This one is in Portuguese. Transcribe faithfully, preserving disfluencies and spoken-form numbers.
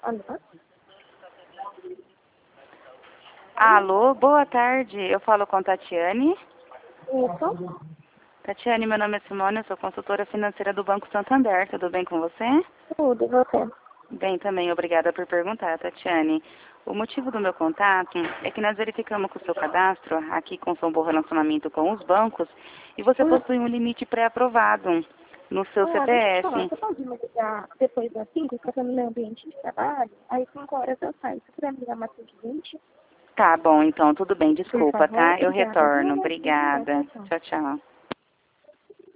Alô? Alô, boa tarde. Eu falo com Tatiane. Isso? Tatiane, meu nome é Simone, eu sou consultora financeira do Banco Santander. Tudo bem com você? Tudo, e você? Bem também, obrigada por perguntar, Tatiane. O motivo do meu contato é que nós verificamos com o seu cadastro, aqui com seu bom relacionamento com os bancos, e você Hum. possui um limite pré-aprovado no seu Ah, deixa eu te falar, C P F. você pode me ligar depois das cinco, porque eu tô no meu ambiente de trabalho, aí cinco horas eu saio. Se puder me ligar mais cinco e vinte, Tá bom, então, tudo bem, por desculpa, favor, tá? Eu obrigada, viu? retorno, Imagina, tchau, obrigada. tchau. Tchau, tchau.